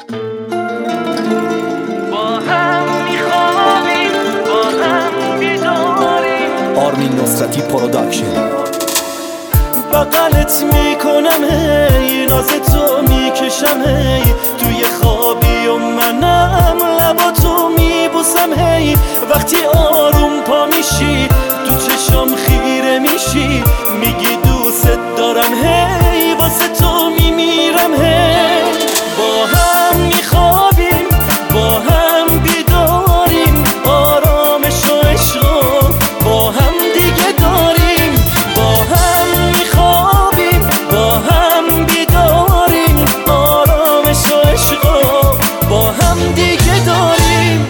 با هم میخوابیم با هم بیداریم. آرمین نصرتی پروداکشن. بغلت میکنم هی ناز تو میکشم هی توی خوابی و منم لباتو میبوسم هی وقتی آروم پا میشی تو چشم خیره میشی میگی دوست دارم هی واسه تو میمیرم هی با هم میخوابیم با هم بیداریم آرامش و عشق با هم دیگه داریم با هم میخوابیم با هم بیداریم آرامش و عشق با هم دیگه داریم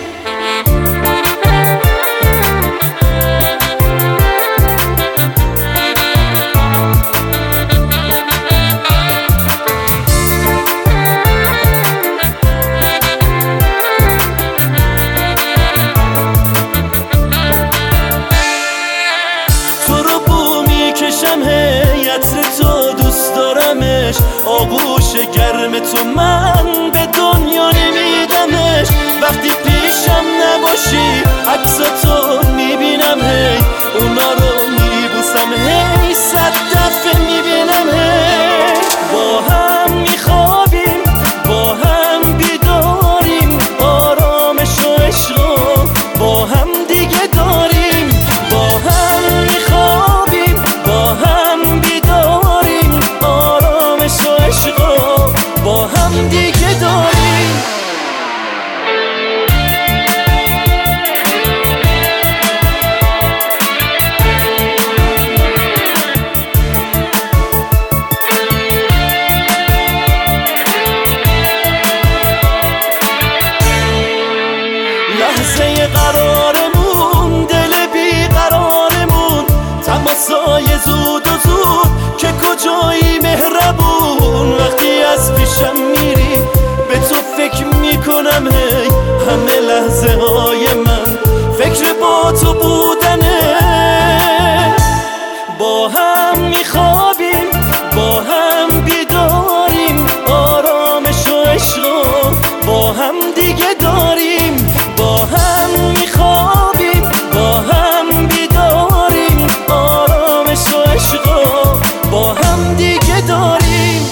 هی عطر تو دوست دارمش آغوش گرم تو من به دنیا نمیدمش وقتی پیشم نباشی عکساتو میبینم هی اونا رو میبوسم هی 100 دفعه میبینم هی با هم میخوابیم با هم بیداریم آرامش و عشق با هم دیگه داریم با هم میخوابیم با هم بیداریم آرامش و عشق با هم دیگه داریم لحظه قرارمون دل بیقرارمون تماسای زود و زود که کجایی مهربون وقتی از پیشم میری به تو فکر میکنم هی همه لحظه های من فکر با تو بودنه با هم میخوابیم با هم بیداریم آرامش و عشق با هم دیگه داریم با هم میخوابیم با هم بیداریم آرامش و عشق با هم دیگه داریم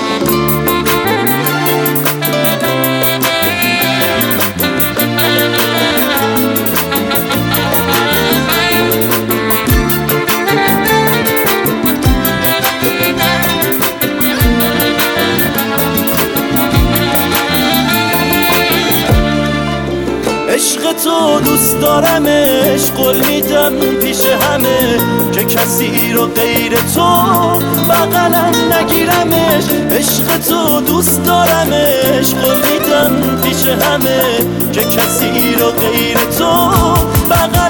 عشق تو دوست دارمش قول میدم پیش همه که کسی رو غیر تو بغلم نگیرمش عشق تو دوست دارمش قول میدم پیش همه که کسی رو غیر تو بغلم